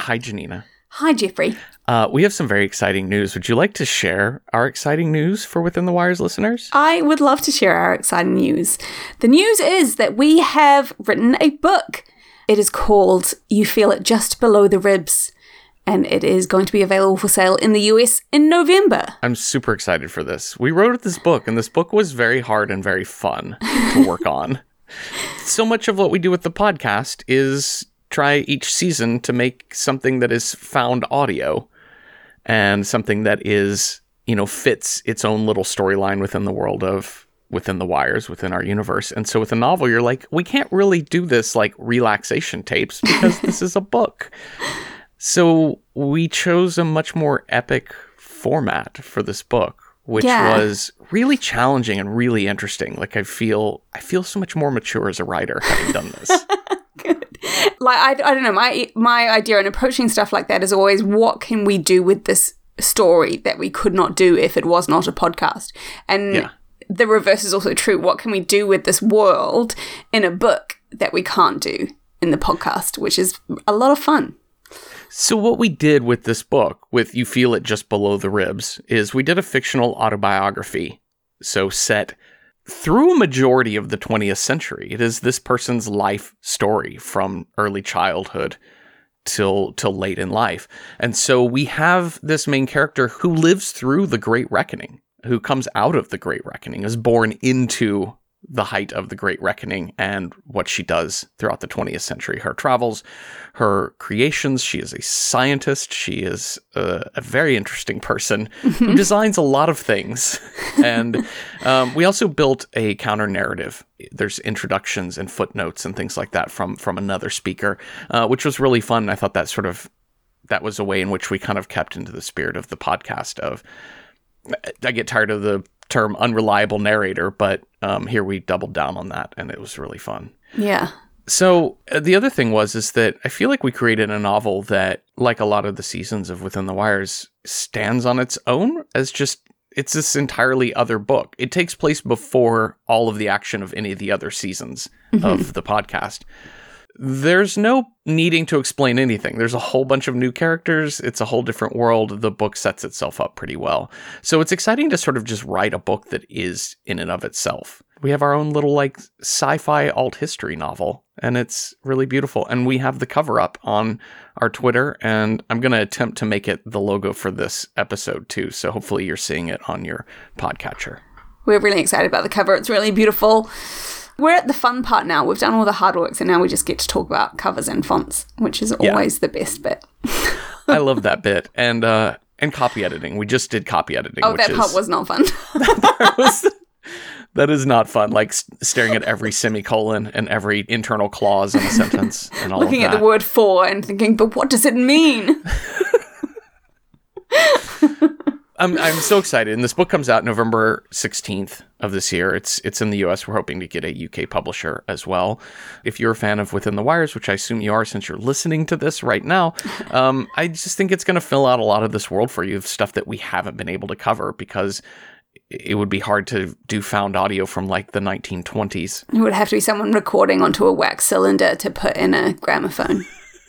Hi, Janina. Hi, Jeffrey. We have some very exciting news. Would you like to share our exciting news for Within the Wires listeners? I would love to share our exciting news. The news is that we have written a book. It is called You Feel It Just Below the Ribs, and it is going to be available for sale in the US in November. I'm super excited for this. We wrote this book, and this book was very hard and very fun to work on. So much of what we do with the podcast is try each season to make something that is found audio and something that is, fits its own little storyline within the world of Within the Wires, within our universe. And so with a novel, you're like, we can't really do this like relaxation tapes because this is a book. So we chose a much more epic format for this book, which was really challenging and really interesting. Like I feel so much more mature as a writer having done this. Good. Like I don't know, my idea in approaching stuff like that is always, what can we do with this story that we could not do if it was not a podcast? And the reverse is also true. What can we do with this world in a book that we can't do in the podcast, which is a lot of fun. So what we did with this book, with You Feel It Just Below the Ribs, is we did a fictional autobiography. So set through a majority of the 20th century. It is this person's life story from early childhood till late in life. And so we have this main character who lives through the Great Reckoning, who comes out of the Great Reckoning, is born into the height of the Great Reckoning and what she does throughout the 20th century. Her travels, her creations. She is a scientist. She is a very interesting person who designs a lot of things. And we also built a counter narrative. There's introductions and footnotes and things like that from another speaker, which was really fun. I thought that was a way in which we kind of kept into the spirit of the podcast of, I get tired of the term unreliable narrator, but here we doubled down on that, and it was really fun. Yeah. So the other thing is that I feel like we created a novel that, like a lot of the seasons of Within the Wires, stands on its own as it's this entirely other book. It takes place before all of the action of any of the other seasons of the podcast. There's no needing to explain anything. There's a whole bunch of new characters. It's a whole different world. The book sets itself up pretty well. So it's exciting to sort of just write a book that is in and of itself. We have our own little like sci-fi alt history novel, and it's really beautiful. And we have the cover up on our Twitter, and I'm going to attempt to make it the logo for this episode too. So hopefully you're seeing it on your podcatcher. We're really excited about the cover. It's really beautiful. We're at the fun part now. We've done all the hard work, so now we just get to talk about covers and fonts, which is always the best bit. I love that bit. And copy editing. We just did copy editing. Oh, that part was not fun. That is not fun. Like staring at every semicolon and every internal clause in a sentence and all of that. Looking at the word for and thinking, but what does it mean? I'm so excited. And this book comes out November 16th of this year. It's in the US. We're hoping to get a UK publisher as well. If you're a fan of Within the Wires, which I assume you are since you're listening to this right now, I just think it's going to fill out a lot of this world for you of stuff that we haven't been able to cover because it would be hard to do found audio from like the 1920s. It would have to be someone recording onto a wax cylinder to put in a gramophone.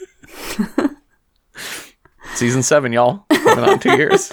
Season 7, y'all. Coming out in 2 years.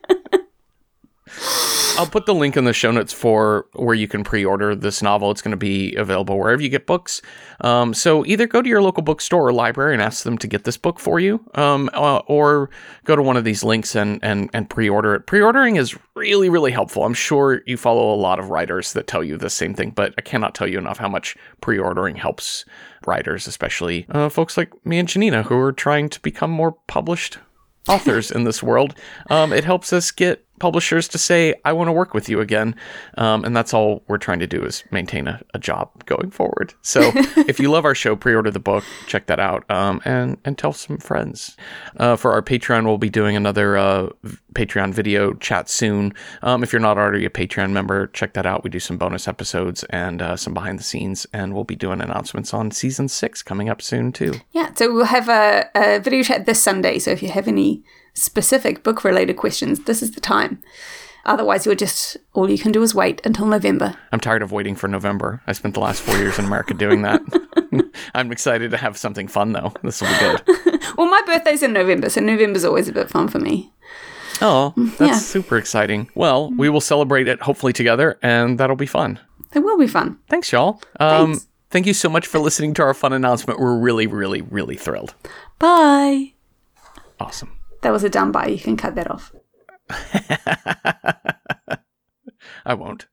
I'll put the link in the show notes for where you can pre-order this novel. It's going to be available wherever you get books. So either go to your local bookstore or library and ask them to get this book for you, or go to one of these links and pre-order it. Pre-ordering is really, really helpful. I'm sure you follow a lot of writers that tell you the same thing, but I cannot tell you enough how much pre-ordering helps writers, especially folks like me and Janina, who are trying to become more published authors in this world. It helps us get publishers to say, I want to work with you again. And that's all we're trying to do is maintain a job going forward. So if you love our show, pre-order the book, check that out, and tell some friends. For our Patreon, we'll be doing another Patreon video chat soon. If you're not already a Patreon member, check that out. We do some bonus episodes and some behind the scenes, and we'll be doing announcements on season 6 coming up soon too. Yeah, so we'll have a video chat this Sunday. So if you have any specific book-related questions, this is the time. Otherwise, all you can do is wait until November. I'm tired of waiting for November. I spent the last 4 years in America doing that. I'm excited to have something fun, though. This will be good. Well, my birthday's in November, so November's always a bit fun for me. Oh, that's super exciting. Well, we will celebrate it hopefully together, and that'll be fun. It will be fun. Thanks, y'all. Thanks. Thank you so much for listening to our fun announcement. We're really, really, really thrilled. Bye. Awesome. That was a dumb bye. You can cut that off. I won't.